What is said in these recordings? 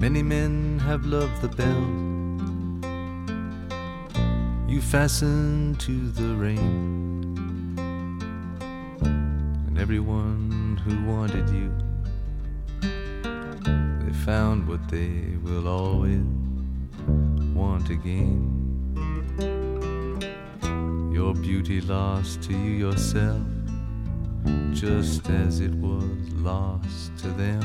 Many men have loved the bell you fastened to the rain, and everyone who wanted you, they found what they will always want again. Your beauty lost to you yourself, just as it was lost to them.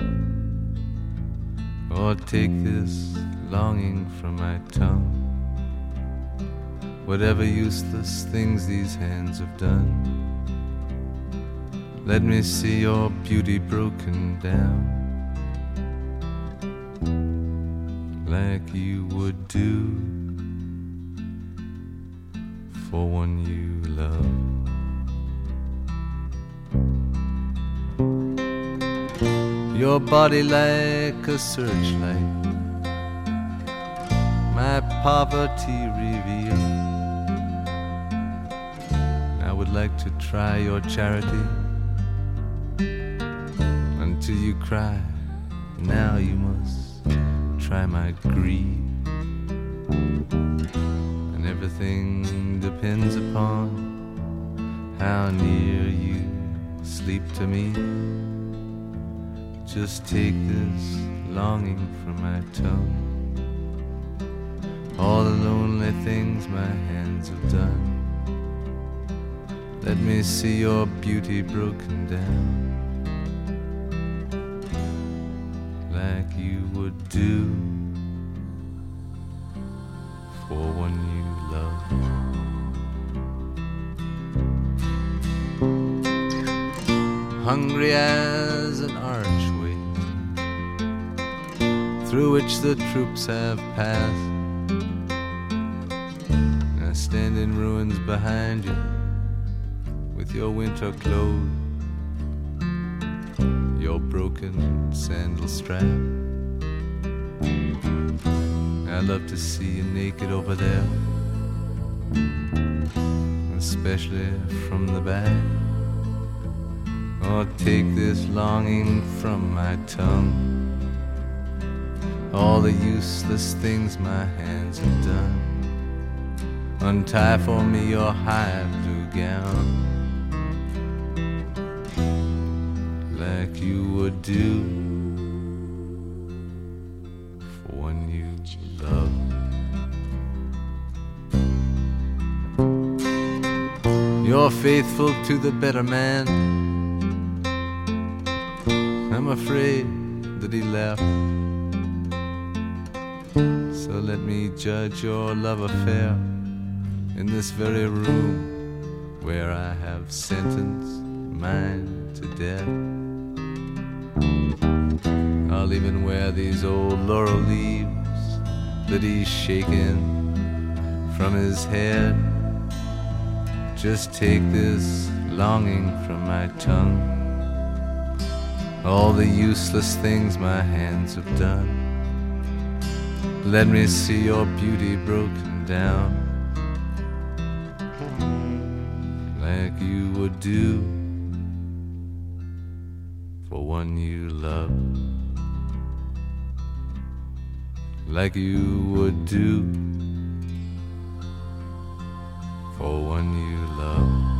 Or take this longing from my tongue, whatever useless things these hands have done. Let me see your beauty broken down, like you would do for one you love. Your body like a searchlight, my poverty revealed. I would like to try your charity until you cry. Now you must try my greed, and everything depends upon how near you sleep to me. Just take this longing from my tongue, all the lonely things my hands have done. Let me see your beauty broken down, like you would do for one you love. Hungry as an archway through which the troops have passed, I stand in ruins behind you with your winter clothes, your broken sandal strap. I love to see you naked over there, especially from the back. Or take this longing from my tongue, all the useless things my hands have done. Untie for me your high blue gown, like you would do for one you love. You're faithful to the better man, I'm afraid that he left. So let me judge your love affair in this very room where I have sentenced mine to death. I'll even wear these old laurel leaves that he's shaken from his head. Just take this longing from my tongue, all the useless things my hands have done. Let me see your beauty broken down, like you would do for one you love, like you would do for one you love.